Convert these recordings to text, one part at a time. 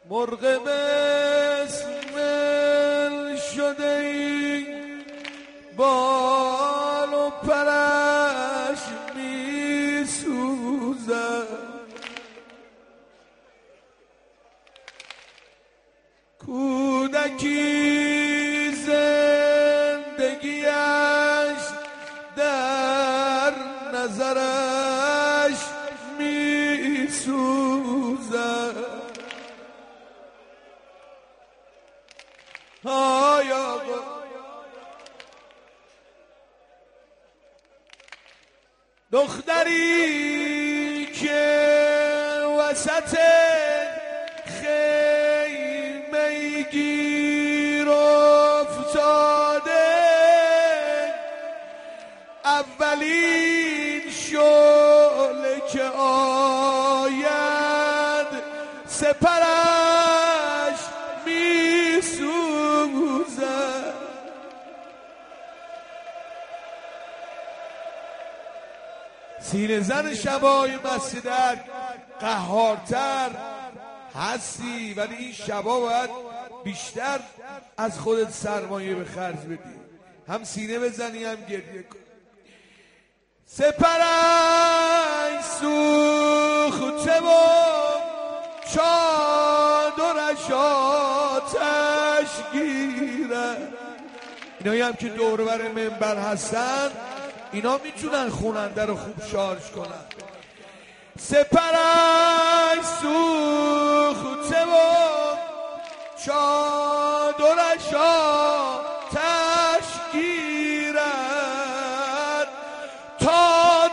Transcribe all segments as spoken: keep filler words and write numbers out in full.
مرغ مسمل شده ای بال و پرش می سوزد، کودکی زندگیش در نظرش می سوزد. های آقا دختری که وسط خیمه گیر افتاده، اولین شعله که آید سپرش می سوزد. سینه زن شبای مسجد قهارتر هستی، ولی این شبا باید بیشتر از خودت سرمایه به خرج بدی، هم سینه بزنی هم گریه کن. سپرش سوخته و چادرش آتش گیرد. اینایی هم که دور بر منبر هستن اینا میتونن خوننده رو خوب شارژ کنن. سپرش سوخته و چادرش آتش گیرد، تا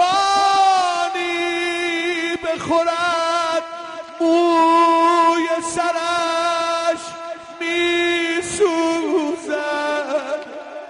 تکانی بخورد موی سرش می سوزد.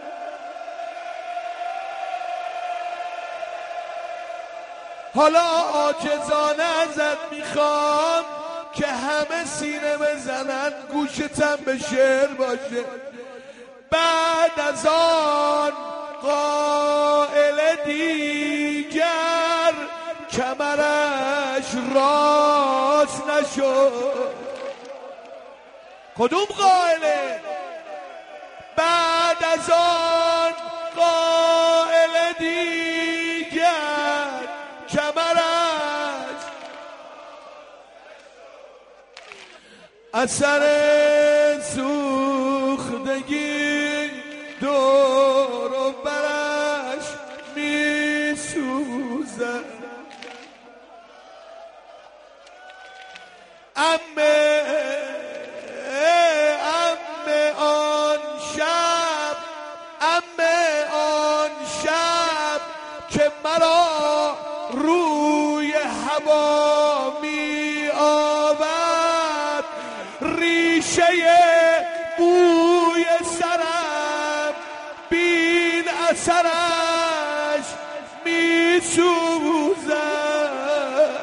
حالا عاجزانه ازت میخوام که همه سینه بزنن، گوشتم به شعر باشه. بعد از آن قائل دیگر کمرش راست نشد. کدوم قائله؟ بعد از آن قائل دیگر کمرش اثر سوختگی دور و برش می سوزد. امه امه آن شب، امه آن شب که مرا روی هوا می آورد، ریشه بوی سرم بین اثرش می سوزد.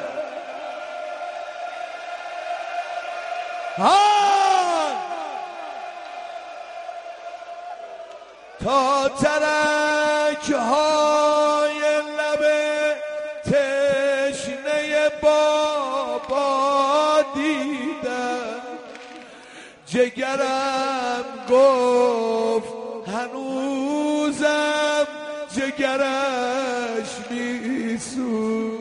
تا ترک های لب تشنه بابا دیدم، جگرم گفت هنوزم جگرش می سوزد.